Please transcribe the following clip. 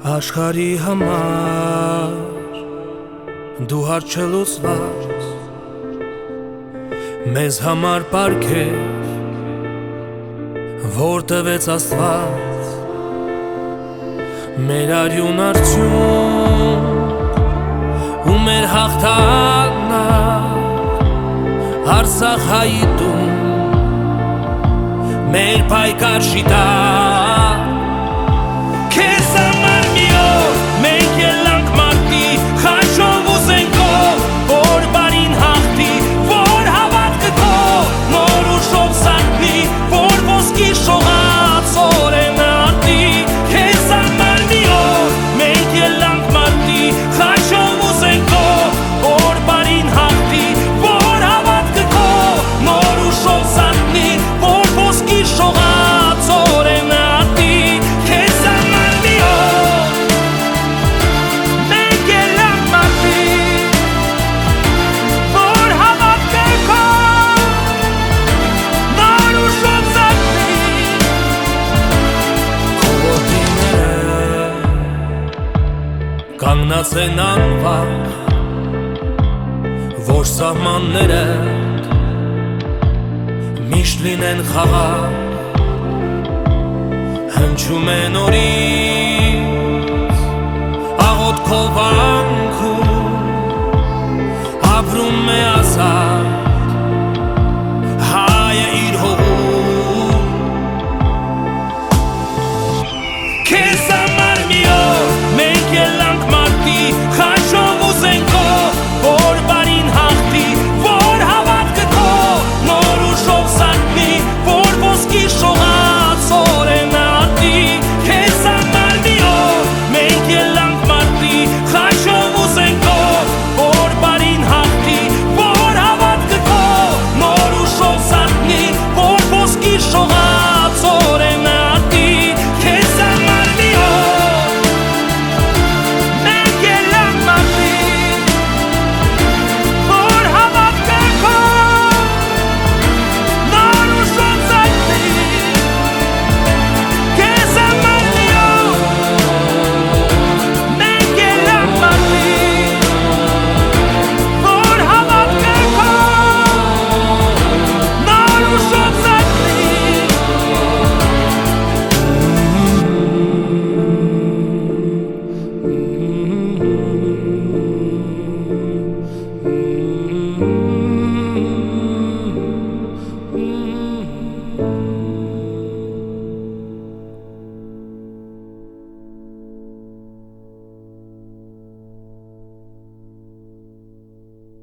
Աշխարհի համար դու հարչելուսված մեզ համար պարգև որ տվեց Աստված մեր արյուն արդյուն ու մեր հաղթանակ Արցախայի տուն մեր պայքար շիտակ քեզ համար մի օր մենք ելանք մարտի խաչով ու զենքով որ բարին հաղթի որ հավատքը քո նոր ուժով սարքվի որ ոսկի շողաց օրենը արտի քեզ համար մի օր մենք ելանք մարտի խաչով ու զենքով որ բարին հաղթի որ հավատքը քո նոր ուժով սարքվի որ ոսկի շողաց օրենը արտի քեզ համար մի օր մենք ելանք մարտի որ հավատքը քո նոր ուժով սարքվի քո ոտիները կանգնած են անվախ որ սահմանները միշտ լինեն խաղաղ հնչում է նորից աղոթքով անքուն ապրում է ազատ